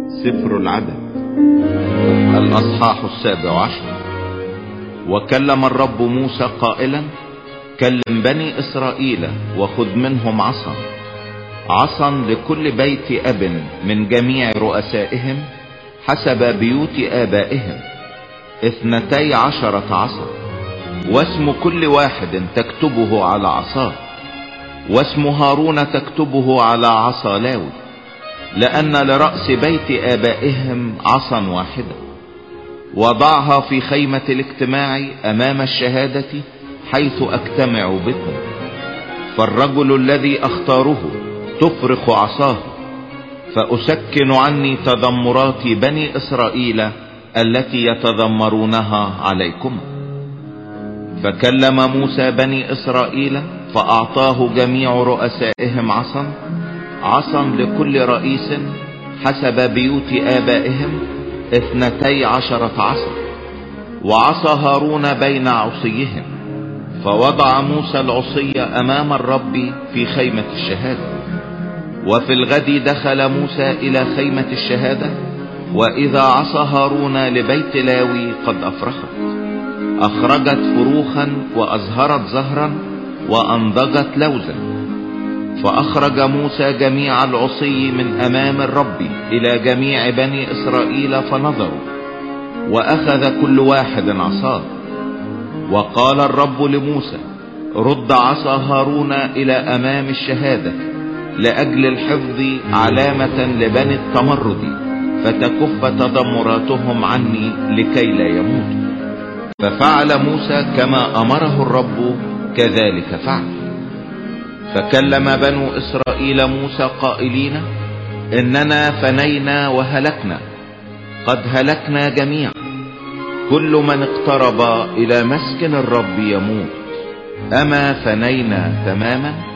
سفر العدد الأصحاح 17. وكلم الرب موسى قائلا: كلم بني إسرائيل وخذ منهم عصا لكل بيت أب من جميع رؤسائهم حسب بيوت آبائهم 12 عصا، واسم كل واحد تكتبه على عصاه، واسم هارون تكتبه على عصا لاوي، لأن لرأس بيت آبائهم عصا واحدة. وضعها في خيمة الاجتماع أمام الشهادة حيث أجتمع بكم. فالرجل الذي أختاره تفرق عصاه، فأسكن عني تذمرات بني إسرائيل التي يتذمرونها عليكم. فكلم موسى بني إسرائيل فأعطاه جميع رؤسائهم عصا لكل رئيس حسب بيوت آبائهم 12 عصا، وعصا هارون بين عصيهم. فوضع موسى العصي أمام الرب في خيمة الشهادة. وفي الغد دخل موسى إلى خيمة الشهادة، وإذا عصا هارون لبيت لاوي قد أخرجت فروخا وأزهرت زهرا وأنضجت لوزا. فأخرج موسى جميع العصي من أمام الرب إلى جميع بني إسرائيل فنظروا، وأخذ كل واحد عصاه. وقال الرب لموسى: رد عصا هارون إلى أمام الشهادة لأجل الحفظ علامة لبني التمرد، فتكف تذمراتهم عني لكي لا يموتوا. ففعل موسى كما أمره الرب، كذلك فعل. فكلم بنو إسرائيل موسى قائلين: إننا فنينا وهلكنا، قد هلكنا جميعا، كل من اقترب إلى مسكن الرب يموت. أما فنينا تماما؟